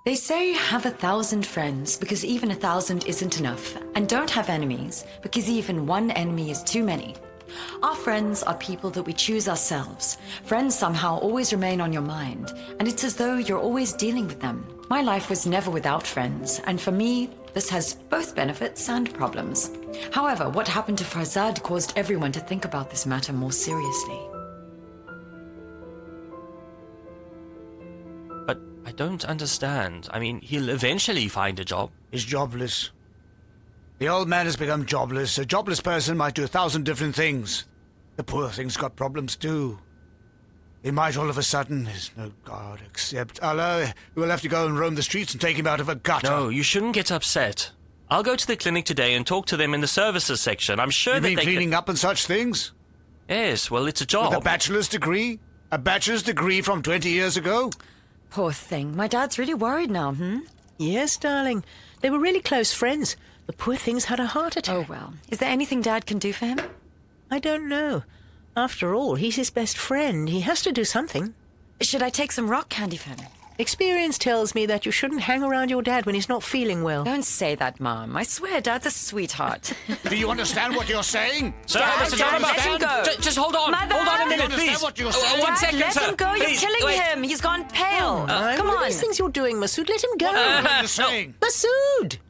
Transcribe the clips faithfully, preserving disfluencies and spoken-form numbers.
They say have a thousand friends because even a thousand isn't enough, and don't have enemies because even one enemy is too many. Our friends are people that we choose ourselves. Friends somehow always remain on your mind, and it's as though you're always dealing with them. My life was never without friends, and for me, this has both benefits and problems. However, what happened to Farzad caused everyone to think about this matter more seriously. But I don't understand. I mean, he'll eventually find a job. He's jobless. The old man has become jobless. A jobless person might do a thousand different things. The poor thing's got problems too. He might all of a sudden, there's no God except Allah, we'll have to go and roam the streets and take him out of a gutter. No, you shouldn't get upset. I'll go to the clinic today and talk to them in the services section. I'm sure you that mean they cleaning can... up and such things? Yes, well, it's a job. With a bachelor's degree? A bachelor's degree from twenty years ago? Poor thing. My dad's really worried now, hmm? Yes, darling. They were really close friends. The poor thing's had a heart attack. Oh, well. Is there anything Dad can do for him? I don't know. After all, he's his best friend. He has to do something. Should I take some rock candy for him? Experience tells me that you shouldn't hang around your dad when he's not feeling well. Don't say that, Mom. I swear Dad's a sweetheart. Do you understand what you're saying? Sir, Dad, Mister Dad, Jonathan, let him go. J- just hold on. Mother! Hold on a Do you minute, understand please. what you're Oh, saying? one Dad, second, let sir. him go. You're Please, killing wait. him. He's gone pale. Uh, Come what on. are these things you're doing, Masood? Let him go. What are you saying? Masood!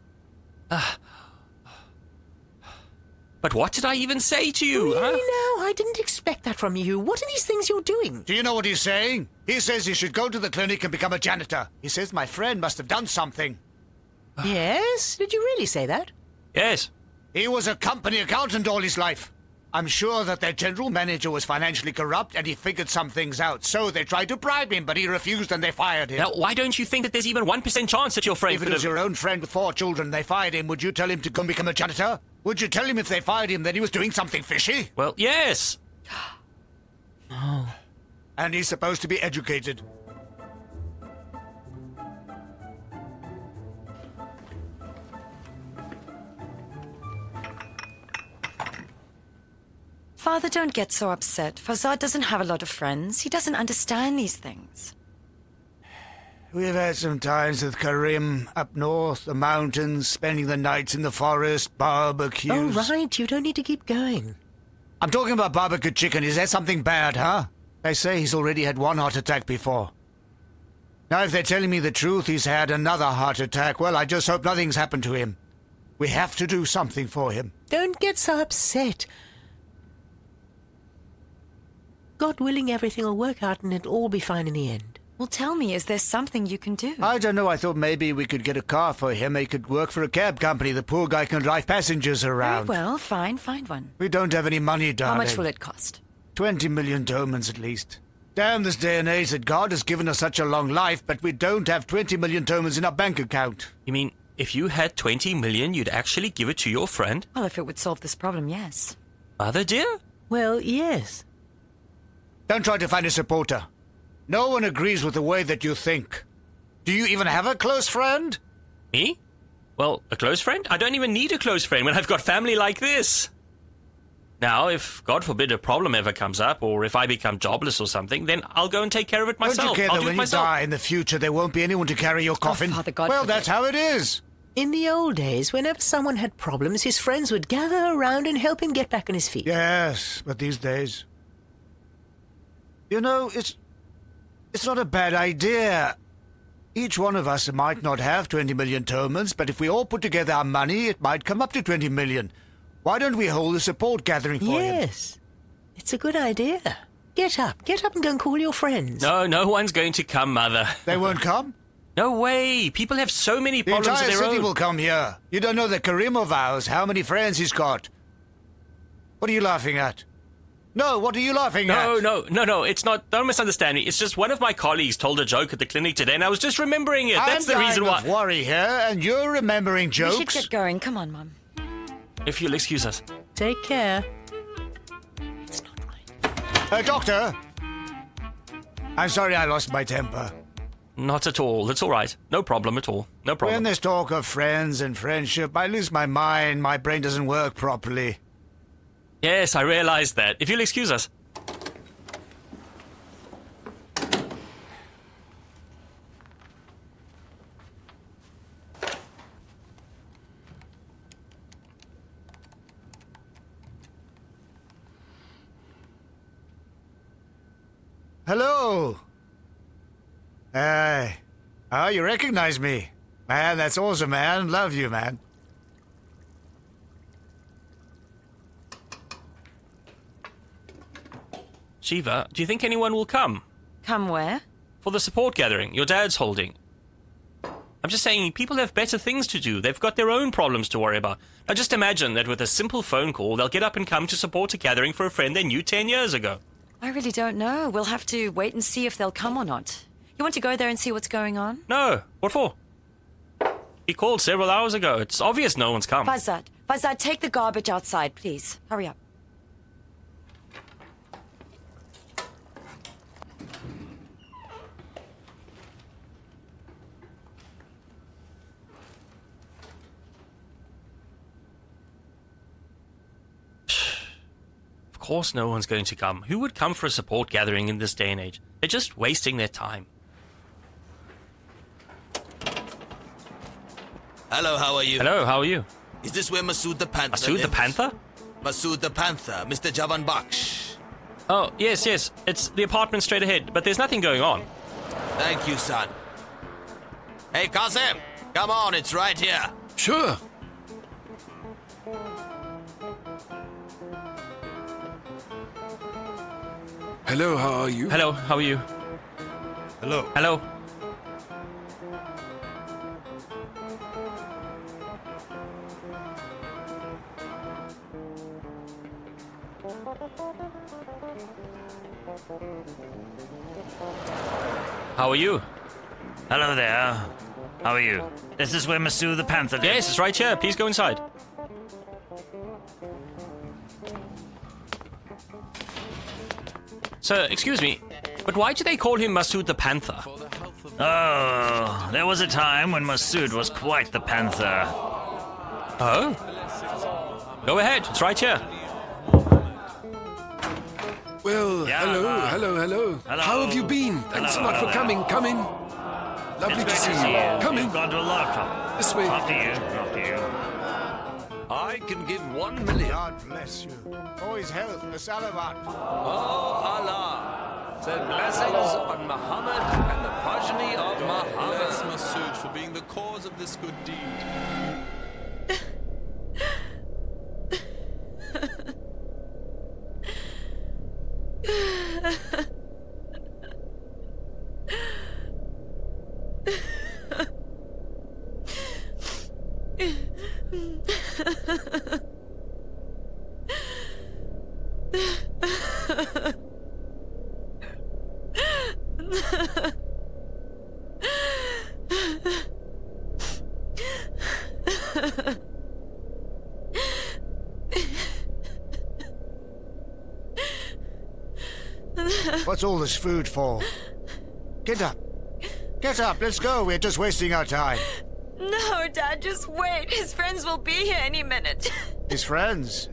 But what did I even say to you? Really huh? now? I didn't expect that from you. What are these things you're doing? Do you know what he's saying? He says he should go to the clinic and become a janitor. He says my friend must have done something. Yes? Did you really say that? Yes. He was a company accountant all his life. I'm sure that their general manager was financially corrupt and he figured some things out. So they tried to bribe him, but he refused and they fired him. Now, why don't you think that there's even one percent chance that your friend If it could was have... your own friend with four children and they fired him, would you tell him to go and become a janitor? Would you tell him if they fired him that he was doing something fishy? Well, yes. Oh. And he's supposed to be educated. Father, don't get so upset. Farzad doesn't have a lot of friends. He doesn't understand these things. We've had some times with Karim up north, the mountains, spending the nights in the forest, barbecues. Oh, right. You don't need to keep going. I'm talking about barbecue chicken. Is that something bad, huh? They say he's already had one heart attack before. Now, if they're telling me the truth, he's had another heart attack, well, I just hope nothing's happened to him. We have to do something for him. Don't get so upset. God willing, everything will work out and it'll all be fine in the end. Well, tell me, is there something you can do? I don't know. I thought maybe we could get a car for him. He could work for a cab company. The poor guy can drive passengers Very around. well, fine, find one. We don't have any money, darling. How much will it cost? Twenty million domans at least. Damn this day and age that God has given us such a long life, but we don't have twenty million domans in our bank account. You mean, if you had twenty million, you'd actually give it to your friend? Well, if it would solve this problem, yes. Mother dear? Well, yes. Don't try to find a supporter. No one agrees with the way that you think. Do you even have a close friend? Me? Well, a close friend? I don't even need a close friend when I've got family like this. Now, if, God forbid, a problem ever comes up, or if I become jobless or something, then I'll go and take care of it myself. Don't you care I'll that do when it you myself. die in the future there won't be anyone to carry your coffin? Father, God well, forbid. that's how it is. In the old days, whenever someone had problems, his friends would gather around and help him get back on his feet. Yes, but these days... You know, it's... It's not a bad idea. Each one of us might not have twenty million tomans, but if we all put together our money, it might come up to twenty million. Why don't we hold a support gathering for him? Yes. It's a good idea. Get up. Get up and go and call your friends. No, no one's going to come, Mother. They won't come? No way. People have so many The problems of entire their city own. will come here. You don't know the Karim of ours, how many friends he's got. What are you laughing at? No, what are you laughing at? No, no, no, no, it's not. Don't misunderstand me. It's just one of my colleagues told a joke at the clinic today, and I was just remembering it. That's I'm the reason dying why. of worry here, and you're remembering We jokes. should get going. Come on, Mum. If you'll excuse us. Take care. It's not right. Uh, doctor! I'm sorry I lost my temper. Not at all. It's all right. No problem at all. No problem. When there's talk of friends and friendship, I lose my mind. My brain doesn't work properly. Yes, I realize that. If you'll excuse us. Hello. Hey. Oh, you recognize me. Man, that's awesome, man. Love you, man. Shiva, do you think anyone will come? Come where? For the support gathering your dad's holding. I'm just saying, people have better things to do. They've got their own problems to worry about. Now just imagine that with a simple phone call, they'll get up and come to support a gathering for a friend they knew ten years ago. I really don't know. We'll have to wait and see if they'll come or not. You want to go there and see what's going on? No. What for? He called several hours ago. It's obvious no one's come. Fazad, Fazad, take the garbage outside, please. Hurry up. Of course no one's going to come. Who would come for a support gathering in this day and age? They're just wasting their time. Hello, how are you? Hello, how are you? Is this where Masood the Panther Masood the lives? Panther? Masood the Panther, Mister Javan Baksh. Oh, yes, yes. It's the apartment straight ahead, but there's nothing going on. Thank you, son. Hey, Qasim, come on, it's right here. Sure. Hello, how are you? Hello, how are you? Hello. Hello. How are you? Hello there. How are you? Is this where Masood the Panther lives? Yes, it's right here. Please go inside. Sir, excuse me, but why do they call him Masood the Panther? Oh, there was a time when Masood was quite the panther. Oh? Go ahead, it's right here. Well, Yeah, hello, uh, hello, hello, hello. How have you been? Thanks Hello, a lot for hello. coming. Come in. Lovely It's to great see you. Come in. You've gone to a lot of trouble. This way. After you. After you. I can give one million. God bless you. For his health, the Salavat. Oh, Allah said blessings on Muhammad and the progeny of Muhammad. Bless Masood for being the cause of this good deed. What's all this food for? Get up. Get up, let's go. We're just wasting our time. No, Dad, just wait. His friends will be here any minute. His friends.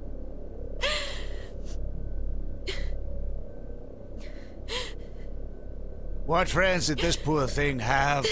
What friends did this poor thing have?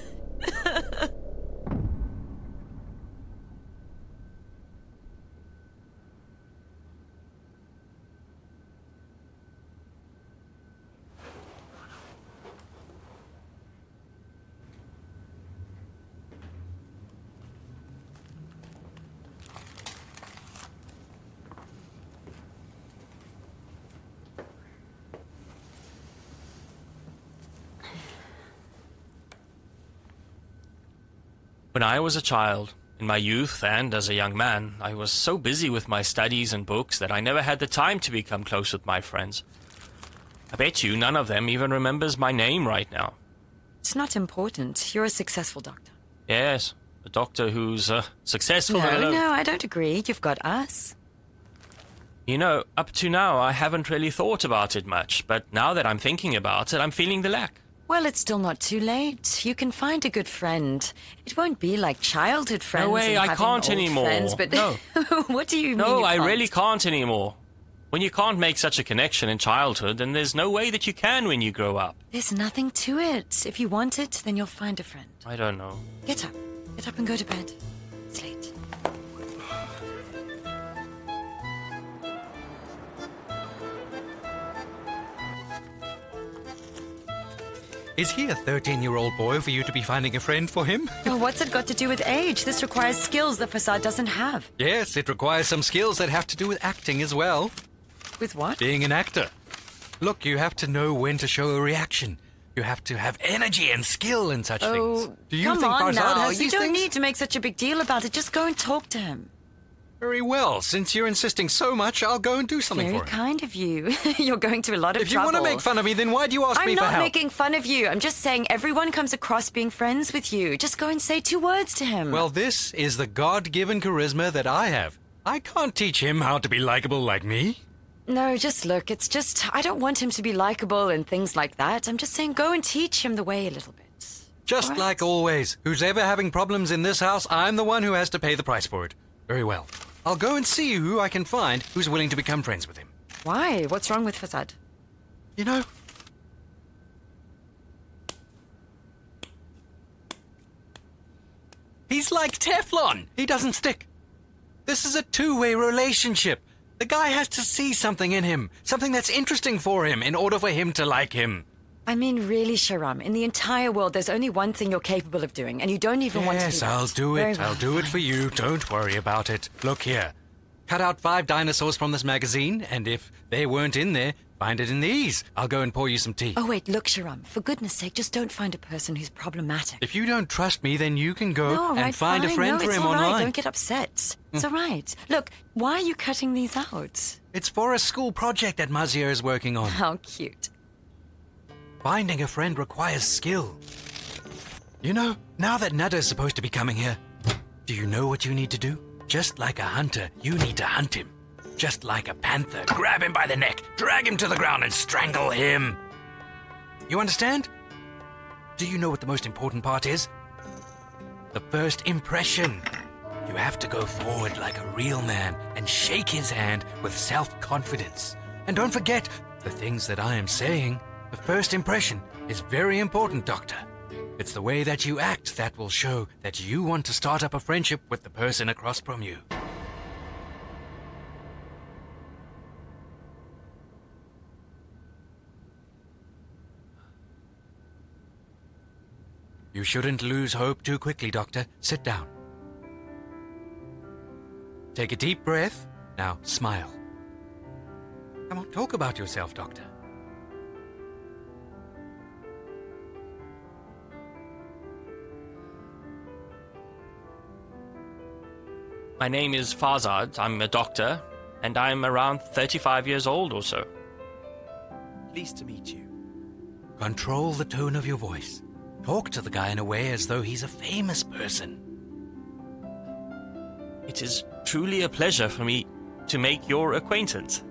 When I was a child, in my youth and as a young man, I was so busy with my studies and books that I never had the time to become close with my friends. I bet you none of them even remembers my name right now. It's not important. You're a successful doctor. Yes, a doctor who's uh, successful. No, and alone. no, I don't agree. You've got us. You know, up to now I haven't really thought about it much, but now that I'm thinking about it, I'm feeling the lack. Well, it's still not too late. You can find a good friend. It won't be like childhood friends. No way, and I having can't old anymore. Friends, but No. What do you mean? No, you I can't? really can't anymore. When you can't make such a connection in childhood, then there's no way that you can when you grow up. There's nothing to it. If you want it, then you'll find a friend. I don't know. Get up. Get up and go to bed. It's late. Is he a thirteen-year-old boy for you to be finding a friend for him? Well, what's it got to do with age? This requires skills that Facade doesn't have. Yes, it requires some skills that have to do with acting as well. With what? Being an actor. Look, you have to know when to show a reaction. You have to have energy and skill in such oh, things. Do you come think on Farzad now. has You these don't things? need to make such a big deal about it. Just go and talk to him. Very well. Since you're insisting so much, I'll go and do something Very for him. kind of you. You're going to a lot of If you trouble. want to make fun of me, then why do you ask I'm me for not help? making fun of you. I'm just saying everyone comes across being friends with you. Just go and say two words to him. Well, this is the God-given charisma that I have. I can't teach him how to be likable like me. No, just look. It's just, I don't want him to be likable and things like that. I'm just saying go and teach him the way a little bit. Just All right. like always. Who's ever having problems in this house, I'm the one who has to pay the price for it. Very well. I'll go and see who I can find who's willing to become friends with him. Why? What's wrong with Facade? You know, he's like Teflon. He doesn't stick. This is a two-way relationship. The guy has to see something in him, something that's interesting for him in order for him to like him. I mean, really, Sharam, in the entire world, there's only one thing you're capable of doing, and you don't even want to do Yes, that. I'll do Very it. well, I'll do it fine. for you. Don't worry about it. Look here. Cut out five dinosaurs from this magazine, and if they weren't in there, find it in these. I'll go and pour you some tea. Oh, wait, look, Sharam, for goodness sake, just don't find a person who's problematic. If you don't trust me, then you can go No, all right, and find fine. a friend no, for it's him all right. online. Don't get upset. It's all right. Look, why are you cutting these out? It's for a school project that Mazir is working on. How cute. Finding a friend requires skill. You know, now that Nada's supposed to be coming here, do you know what you need to do? Just like a hunter, you need to hunt him. Just like a panther, grab him by the neck, drag him to the ground and strangle him. You understand? Do you know what the most important part is? The first impression. You have to go forward like a real man and shake his hand with self-confidence. And don't forget the things that I am saying. The first impression is very important, Doctor. It's the way that you act that will show that you want to start up a friendship with the person across from you. You shouldn't lose hope too quickly, Doctor. Sit down. Take a deep breath. Now, smile. Come on, talk about yourself, Doctor. My name is Farzad. I'm a doctor, and I'm around thirty-five years old or so. Pleased to meet you. Control the tone of your voice. Talk to the guy in a way as though he's a famous person. It is truly a pleasure for me to make your acquaintance.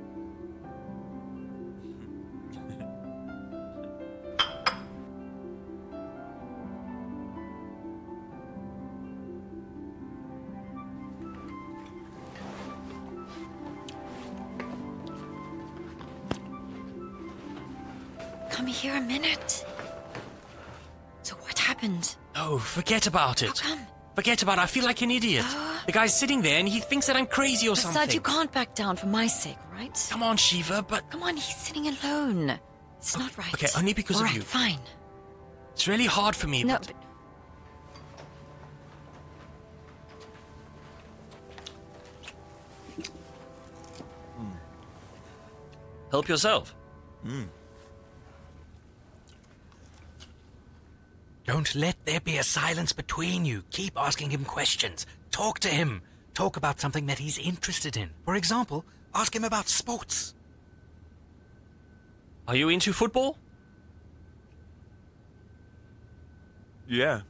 Come here a minute. So what happened? Oh, forget about it. How come? Forget about it. I feel like an idiot. The guy's sitting there and he thinks that I'm crazy or Facade, something. you can't back down for my sake, right? Come on, Shiva, but... Come on, he's sitting alone. It's not right. Okay, only because All of right, you. fine. It's really hard for me, No, but... but... Help yourself. Don't let there be a silence between you. Keep asking him questions. Talk to him. Talk about something that he's interested in. For example, ask him about sports. Are you into football? Yeah.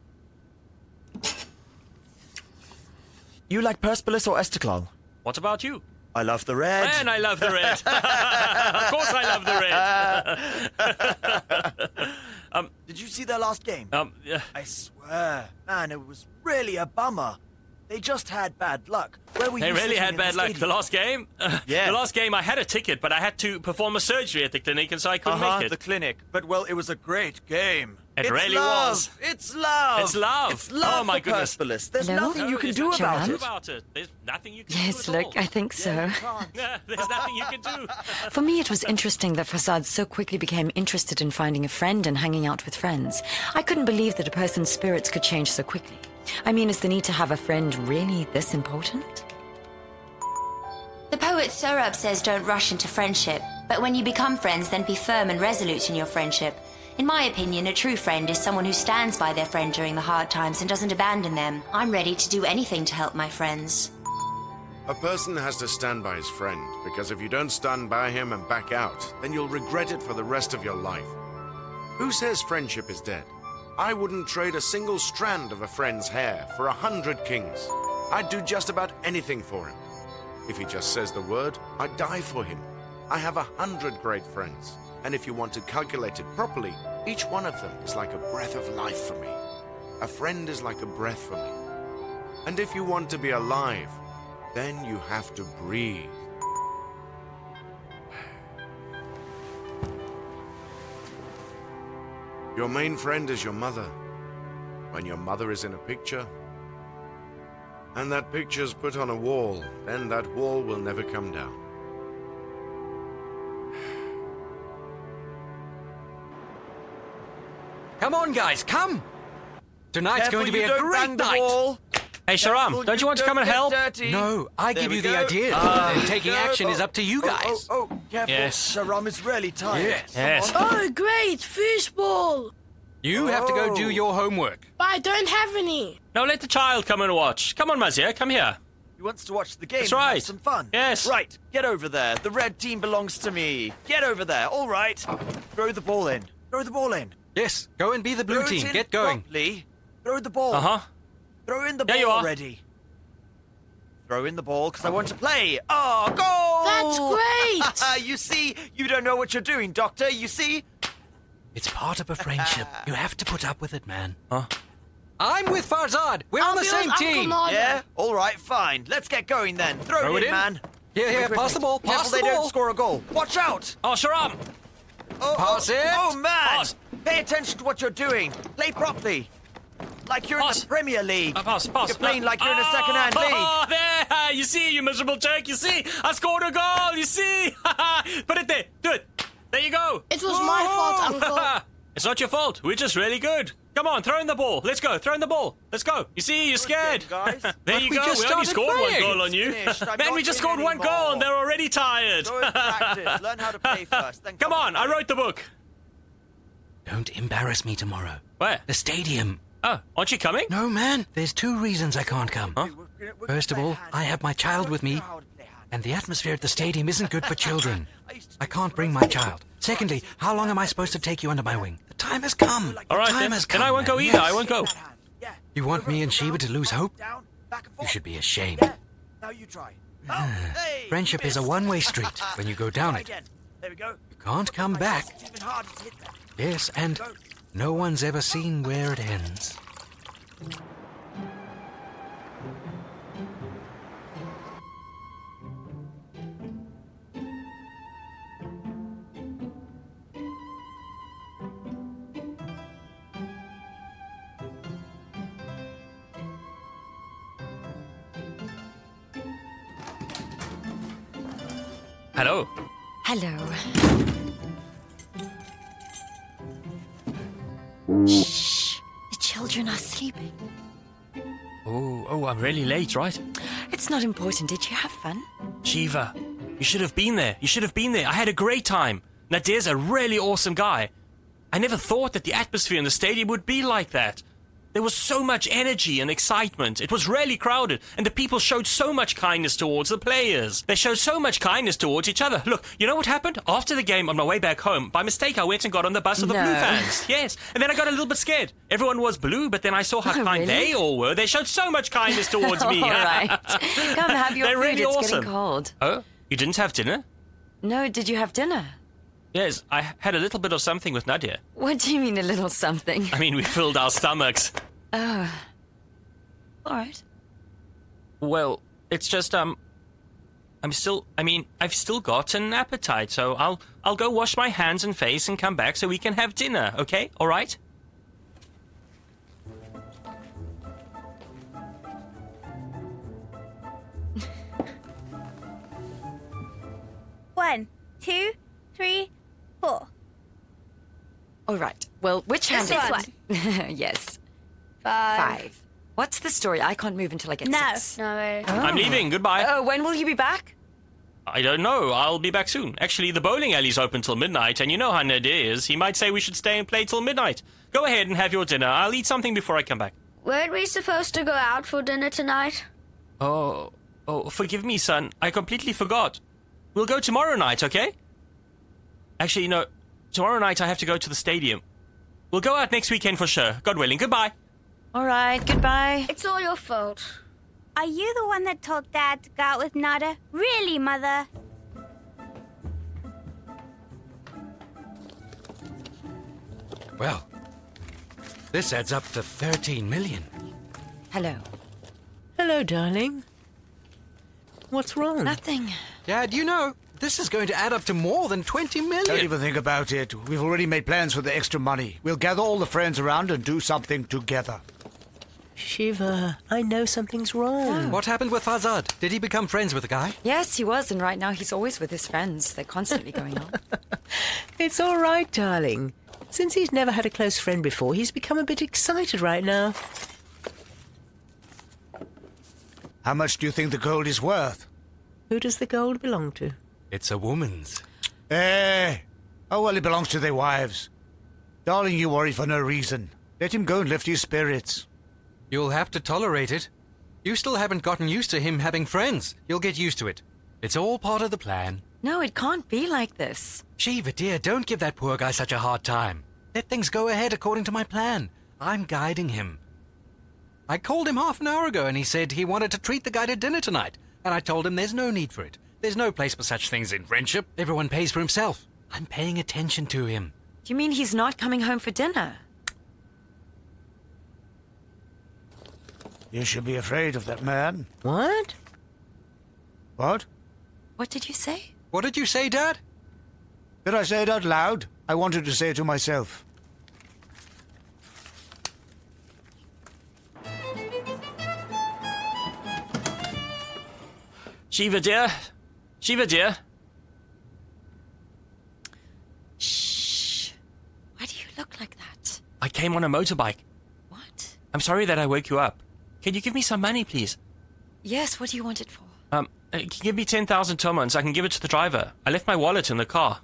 You like Persepolis or Estiklal? What about you? I love the red. And I love the red. Of course I love the red. um, Did you see their last game? um, yeah. I swear, man, it was really a bummer. They just had bad luck. Where were They you really sitting had in bad the luck. stadium? The last game? Yeah. The last game I had a ticket, but I had to perform a surgery at the clinic, and so I couldn't Uh-huh, make it. the clinic. But, well, it was a great game. It it's really love. was. It's love. It's love. It's love Oh, my for goodness. Persepolis. There's Hello? nothing you No, can there's do nothing about you can it. do about it. There's nothing you can Yes, do at look, all. I think so. Yeah, there's nothing you can do. For me, it was interesting that Fasad so quickly became interested in finding a friend and hanging out with friends. I couldn't believe that a person's spirits could change so quickly. I mean, is the need to have a friend really this important? The poet Sorab says don't rush into friendship, but when you become friends, then be firm and resolute in your friendship. In my opinion, a true friend is someone who stands by their friend during the hard times and doesn't abandon them. I'm ready to do anything to help my friends. A person has to stand by his friend, because if you don't stand by him and back out, then you'll regret it for the rest of your life. Who says friendship is dead? I wouldn't trade a single strand of a friend's hair for a hundred kings. I'd do just about anything for him. If he just says the word, I'd die for him. I have a hundred great friends, and if you want to calculate it properly, each one of them is like a breath of life for me. A friend is like a breath for me. And if you want to be alive, then you have to breathe. Your main friend is your mother. When your mother is in a picture, and that picture's put on a wall, then that wall will never come down. Come on, guys, come! Tonight's Careful going to be you a don't great bang the night! wall. Hey, Sharam, don't you want to come and get help? dirty. No, I There give we you the go. idea. Ah, and taking go. action is Oh, up to you oh, guys. Oh, oh, careful. Yes. Sharam is really tired. Yes. Come Yes. on. Oh, great, foosball. You have to go do Oh. your homework. But I don't have any. No, let the child come and watch. Come on, Mazia, come here. He wants to watch the game That's and right. have some fun. Yes. Right, get over there. The red team belongs to me. Get over there. All right. Throw the ball in. Throw the ball in. Yes, go and be the blue Throw team. it in Get going. properly. Throw the ball. Uh-huh. Throw in the There ball you are. already. Throw in the ball because I want to play. Oh, goal! That's great. You see, you don't know what you're doing, Doctor. You see? It's part of a friendship. You have to put up with it, man. Huh? I'm with Farzad. We're I'll on the be same with Uncle team. Nada. Yeah? All right, fine. Let's get going then. Throw, Throw it it in, in. man. Here, here, Wait, wait, pass wait. the ball, Careful pass they the don't ball. score a goal. Watch out. Oh, Sharam! Oh, Pass oh, it. Oh, man. Pass. Pay attention to what you're doing. Play properly. Like you're Pass. in the Premier League. Uh, pass, pass. You're playing No. like you're in a Oh, second-hand league. Oh, there! You see, you miserable jerk, you see? I scored a goal, you see? Put it there. Do it. There you go. It was my fault, Uncle. It's not your fault. We're just really good. Come on, throw in the ball. Let's go. Throw in the ball. Let's go. You see, you're scared. game, guys. There But you we go. just We only started scored playing. one goal on you. Finished. I'm Man, not we just in scored one anymore. goal and they're already tired. Go and practice. Learn how to play first. Then Come on, I wrote the book. Don't embarrass me tomorrow. Where? The stadium. Oh, aren't you coming? No, man. There's two reasons I can't come. Huh? First of all, I have my child with me, and the atmosphere at the stadium isn't good for children. I can't bring my child. Secondly, how long am I supposed to take you under my wing? The time has come. The All right, time then. has Then come. I won't go man. either. Yes. I won't go. You want me and Sheba to lose hope? Down, back and You forth. should be ashamed. Yeah. Now you try. Oh, hey, Friendship you is a missed. one-way street. When you go down Try it, again. There we go. you can't come back. It's even harder to hit that. Yes, and no one's ever seen where it ends. Hello. Hello. Shh. The children are sleeping. Oh, oh, I'm really late, right? It's not important. Did you have fun? Shiva, you should have been there. You should have been there. I had a great time. Nadir's a really awesome guy. I never thought that the atmosphere in the stadium would be like that. There was so much energy and excitement. It was really crowded, and the people showed so much kindness towards the players. They showed so much kindness towards each other. Look, you know what happened? After the game, on my way back home, by mistake, I went and got on the bus of the No. Blue fans. Yes, and then I got a little bit scared. Everyone was blue, but then I saw how Oh, kind really? they all were. They showed so much kindness towards me. All right. Come have your They're food. really it's awesome. getting cold. Oh, you didn't have dinner? No, did you have dinner? Yes, I had a little bit of something with Nadia. What do you mean a little something? I mean, we filled our stomachs. Oh. All right. Well, it's just, um... I'm still... I mean, I've still got an appetite, so I'll I'll go wash my hands and face and come back so we can have dinner, okay? All right? One, two, three, four. All right. Well, which hand This is one. it? Yes. Five. Five. What's the story? I can't move until I get No. six. No. I'm leaving. Goodbye. Oh, when will you be back? I don't know. I'll be back soon. Actually, the bowling alley's open till midnight, and you know how Nadir is. He might say we should stay and play till midnight. Go ahead and have your dinner. I'll eat something before I come back. Weren't we supposed to go out for dinner tonight? Oh, oh, forgive me, son. I completely forgot. We'll go tomorrow night, okay? Actually, no. Tomorrow night I have to go to the stadium. We'll go out next weekend for sure. God willing. Goodbye. All right. Goodbye. It's all your fault. Are you the one that told Dad to go out with Nada? Really, Mother? Well, this adds up to thirteen million. Hello. Hello, darling. What's wrong? Nothing. Dad, you know, this is going to add up to more than twenty million. Don't even think about it. We've already made plans for the extra money. We'll gather all the friends around and do something together. Shiva, I know something's wrong. What happened with Fazad? Did he become friends with the guy? Yes, he was, and right now he's always with his friends. They're constantly going on. It's all right, darling. Since he's never had a close friend before, he's become a bit excited right now. How much do you think the gold is worth? Who does the gold belong to? It's a woman's. Eh. Oh, well, it belongs to their wives. Darling, you worry for no reason. Let him go and lift his spirits. You'll have to tolerate it. You still haven't gotten used to him having friends. You'll get used to it. It's all part of the plan. No, it can't be like this. Shiva, dear, don't give that poor guy such a hard time. Let things go ahead according to my plan. I'm guiding him. I called him half an hour ago and he said he wanted to treat the guy to dinner tonight. And I told him there's no need for it. There's no place for such things in friendship. Everyone pays for himself. I'm paying attention to him. Do you mean he's not coming home for dinner? You should be afraid of that man. What? What? What did you say? What did you say, Dad? Did I say it out loud? I wanted to say it to myself. Shiva, dear. Shiva, dear. Shh. Why do you look like that? I came on a motorbike. What? I'm sorry that I woke you up. Can you give me some money, please? Yes, what do you want it for? Um, uh, can you give me ten thousand tomans? I can give it to the driver. I left my wallet in the car.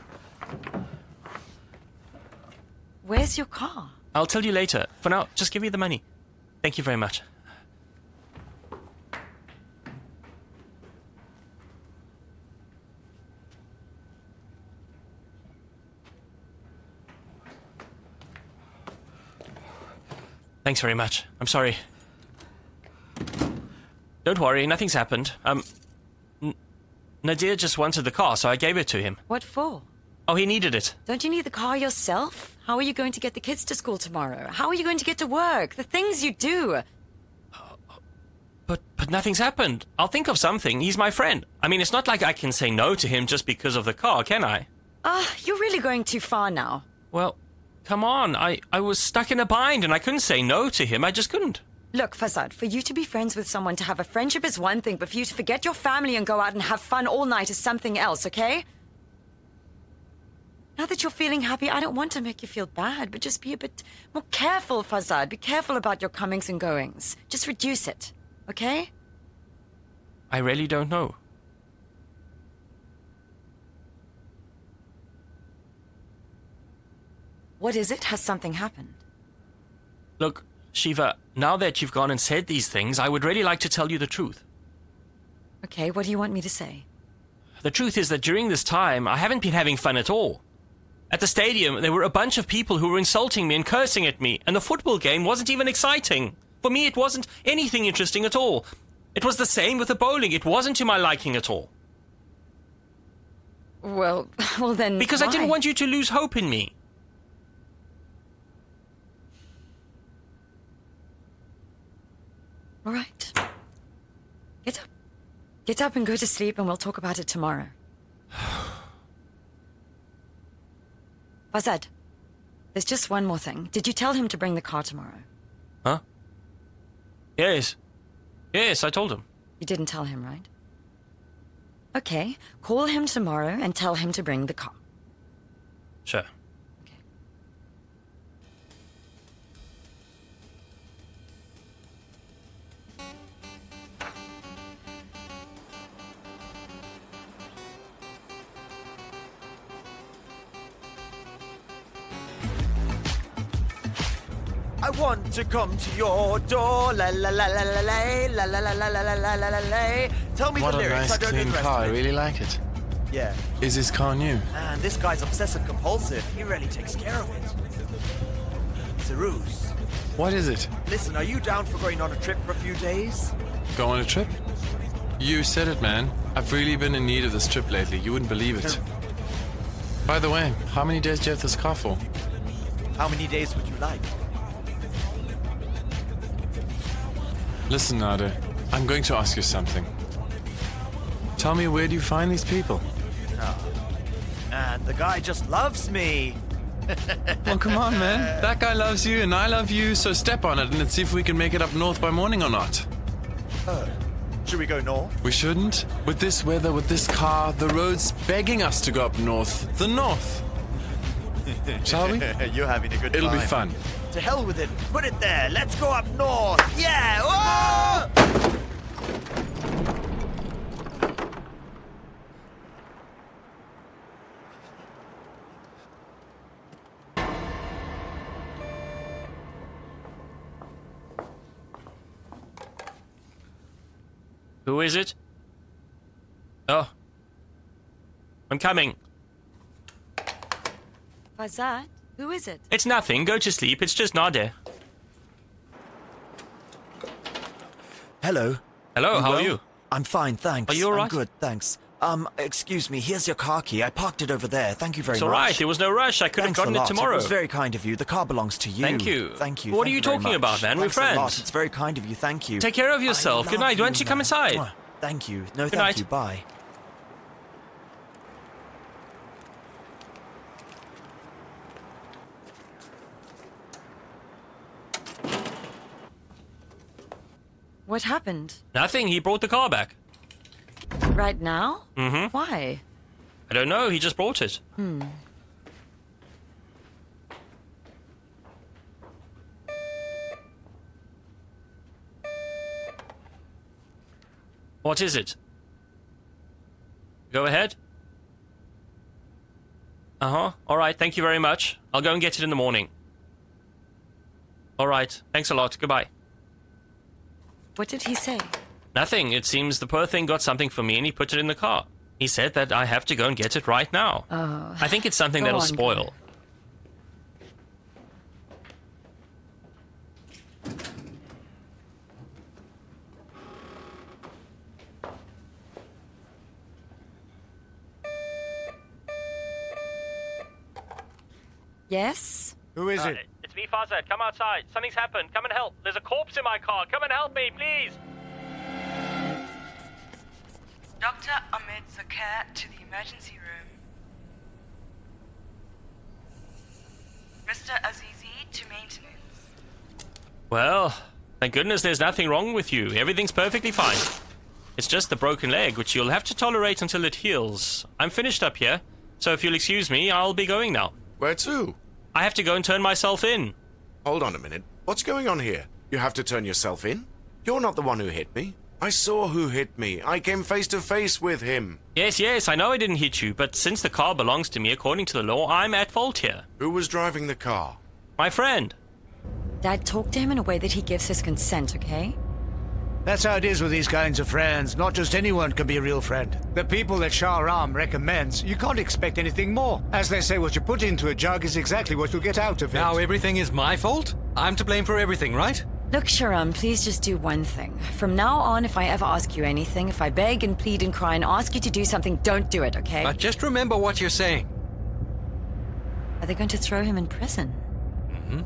Where's your car? I'll tell you later. For now, just give me the money. Thank you very much. Thanks very much. I'm sorry. Don't worry, nothing's happened. Um, N- Nadir just wanted the car, so I gave it to him. What for? Oh, he needed it. Don't you need the car yourself? How are you going to get the kids to school tomorrow? How are you going to get to work? The things you do. But but nothing's happened. I'll think of something. He's my friend. I mean, it's not like I can say no to him just because of the car, can I? Ah, uh, you're really going too far now. Well, come on. I, I was stuck in a bind and I couldn't say no to him. I just couldn't. Look, Fazad, for you to be friends with someone, to have a friendship is one thing, but for you to forget your family and go out and have fun all night is something else, okay? Now that you're feeling happy, I don't want to make you feel bad, but just be a bit more careful, Fazad. Be careful about your comings and goings. Just reduce it, okay? I really don't know. What is it? Has something happened? Look, Shiva, now that you've gone and said these things, I would really like to tell you the truth. Okay, what do you want me to say? The truth is that during this time, I haven't been having fun at all. At the stadium, there were a bunch of people who were insulting me and cursing at me, and the football game wasn't even exciting. For me, it wasn't anything interesting at all. It was the same with the bowling. It wasn't to my liking at all. Well, well then Because why? I didn't want you to lose hope in me. All right. Get up and go to sleep and we'll talk about it tomorrow. Fazad, there's just one more thing. Did you tell him to bring the car tomorrow? Huh? Yes. Yes, I told him. You didn't tell him, right? Okay, call him tomorrow and tell him to bring the car. Sure. I want to come to your door, la la la la la la la la la la la la la la la. Tell me What the a lyrics. nice I don't know clean the rest car. I of it. really like it. Yeah. Is his car new? Man, this guy's obsessive compulsive. He really takes care of it. Cyrus. What is it? Listen, are you down for going on a trip for a few days? Go on a trip? You said it, man. I've really been in need of this trip lately. You wouldn't believe it. By the way, how many days do you have this car for? How many days would you like? Listen, Nader, I'm going to ask you something. Tell me, where do you find these people? Oh, man, the guy just loves me. Well, come on, man. That guy loves you and I love you, so step on it and let's see if we can make it up north by morning or not. Oh, should we go north? We shouldn't. With this weather, with this car, the road's begging us to go up north. The north. Shall we? You're having a good It'll time. be fun. To hell with it. Put it there. Let's go up north. Yeah. Whoa! Who is it? Oh. I'm coming. Fazad, who is it? It's nothing. Go to sleep. It's just Nader. Hello. Hello, You how well? are you? I'm fine, thanks. Are you all right? I'm good, thanks. Um, excuse me, here's your car key. I parked it over there. Thank you very It's much. all right. There was no rush. I could Thanks have gotten a it lot. tomorrow. It was very kind of you. The car belongs to you. Thank you. Thank you. What Thank are you very talking much. about, man? We're Thanks a lot. friends. It's very kind of you. Thank you. Take care of yourself. I Good love night. Why don't you come man. inside? Mwah. Thank you. No, Good thank night. you. Bye. What happened? Nothing. He brought the car back. Right now? Mm-hmm. Why? I don't know. He just brought it. Hmm. What is it? Go ahead. Uh-huh. All right. Thank you very much. I'll go and get it in the morning. All right. Thanks a lot. Goodbye. What did he say? Nothing. It seems the poor thing got something for me and he put it in the car. He said that I have to go and get it right now. Oh. I think it's something Go that'll on, spoil. Yes? Who is Uh, it? It's me, Fazad. Come outside. Something's happened. Come and help. There's a corpse in my car. Come and help me, please. Doctor Ahmed Zakir to the emergency room. Mister Azizi to maintenance. Well, thank goodness there's nothing wrong with you. Everything's perfectly fine. It's just the broken leg, which you'll have to tolerate until it heals. I'm finished up here, so if you'll excuse me, I'll be going now. Where to? I have to go and turn myself in. Hold on a minute. What's going on here? You have to turn yourself in? You're not the one who hit me. I saw who hit me. I came face to face with him. Yes, yes, I know I didn't hit you, but since the car belongs to me according to the law, I'm at fault here. Who was driving the car? My friend. Dad, talk to him in a way that he gives his consent, okay? That's how it is with these kinds of friends. Not just anyone can be a real friend. The people that Shah Ram recommends, you can't expect anything more. As they say, what you put into a jug is exactly what you'll get out of it. Now everything is my fault? I'm to blame for everything, right? Look, Sharam, please just do one thing. From now on, if I ever ask you anything, if I beg and plead and cry and ask you to do something, don't do it, okay? But just remember what you're saying. Are they going to throw him in prison? Mm-hmm.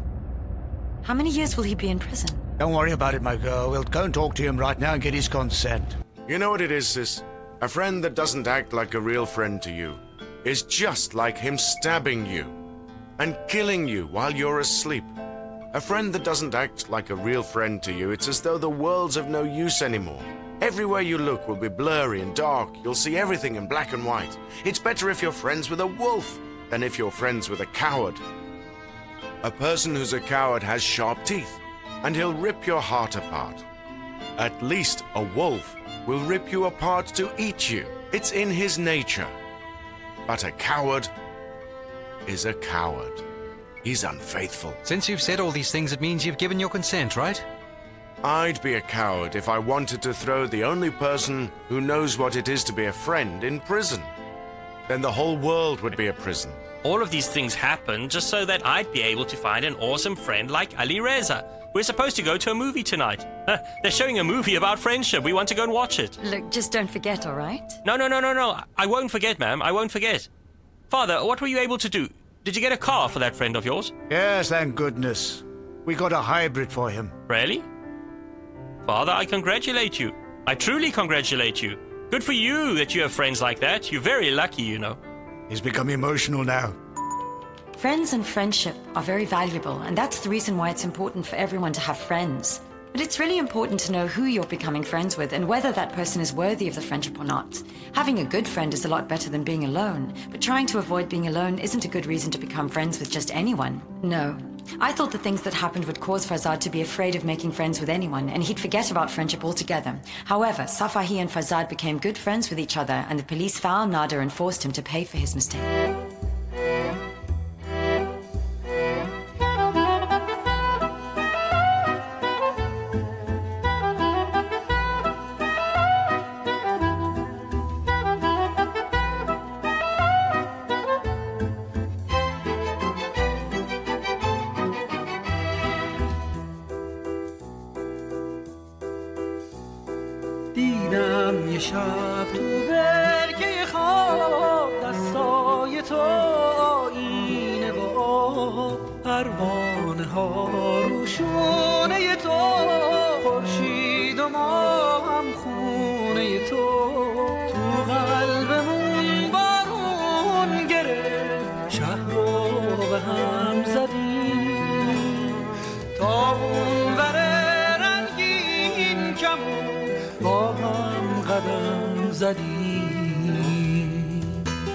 How many years will he be in prison? Don't worry about it, my girl. We'll go and talk to him right now and get his consent. You know what it is, sis? A friend that doesn't act like a real friend to you is just like him stabbing you and killing you while you're asleep. A friend that doesn't act like a real friend to you, it's as though the world's of no use anymore. Everywhere you look will be blurry and dark. You'll see everything in black and white. It's better if you're friends with a wolf than if you're friends with a coward. A person who's a coward has sharp teeth, and he'll rip your heart apart. At least a wolf will rip you apart to eat you. It's in his nature. But a coward is a coward. He's unfaithful. Since you've said all these things, it means you've given your consent, right? I'd be a coward if I wanted to throw the only person who knows what it is to be a friend in prison. Then the whole world would be a prison. All of these things happen just so that I'd be able to find an awesome friend like Ali Reza. We're supposed to go to a movie tonight. They're showing a movie about friendship. We want to go and watch it. Look, just don't forget, all right? No, no, no, no, no. I won't forget, ma'am. I won't forget. Father, what were you able to do? Did you get a car for that friend of yours? Yes, thank goodness. We got a hybrid for him. Really? Father, I congratulate you. I truly congratulate you. Good for you that you have friends like that. You're very lucky, you know. He's become emotional now. Friends and friendship are very valuable, and that's the reason why it's important for everyone to have friends. But it's really important to know who you're becoming friends with and whether that person is worthy of the friendship or not. Having a good friend is a lot better than being alone, but trying to avoid being alone isn't a good reason to become friends with just anyone. No. I thought the things that happened would cause Farzad to be afraid of making friends with anyone, and he'd forget about friendship altogether. However, Safahi and Farzad became good friends with each other, and the police found Nader and forced him to pay for his mistake. دیدم یه شب تو برگه خواب دستای تو آینه و آب پروانه ها روشونه تو خورشید و ما هم خونه تو تو قلبمون بارون گرفت شهر رو به هم زدیم تا اون وره رنگین کمون با هم قدم زدیم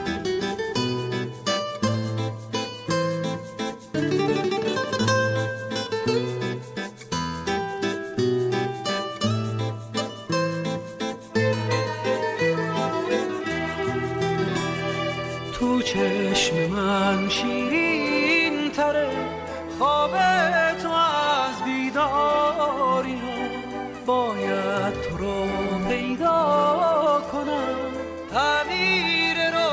تو چشم من شیرین تره خواب تو از بیداری باید تو رو پیدا کنم تغییر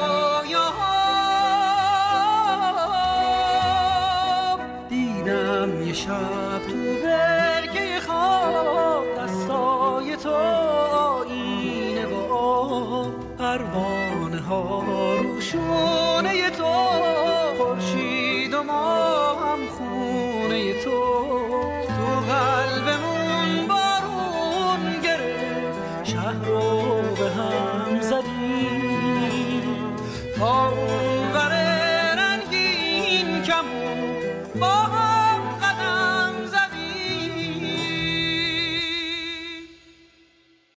رویاها دیدم یه شب تو برگه خواب دستای تو آینه و آب پروانه ها روشونه تو خورشید و ما هم خونه تو تو قلبمون بارون گرفت شهر رو به هم زدیم تا اون وره رنگین کمون با